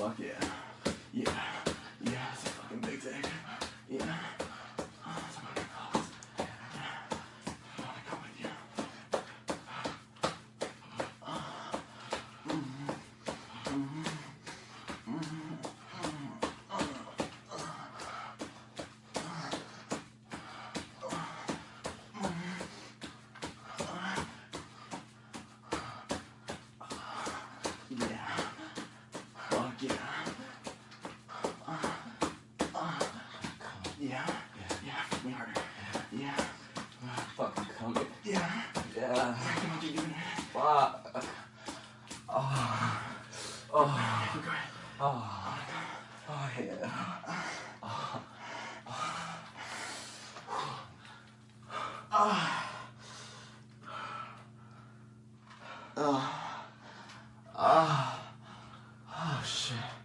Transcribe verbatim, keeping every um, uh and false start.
fuck yeah. Yeah. Yeah, it's a fucking big dick. Yeah. Oh, it's my God. Yeah. I wanna come with you. Yeah. Fuck yeah. Yeah. Yeah. Fuck me harder. Yeah. Fucking come it. Yeah. Yeah. Come on, keep doing it. Fuck. Oh. Oh. Keep going. Oh. Oh yeah. Oh. Ah. Ah. Ah. Oh shit.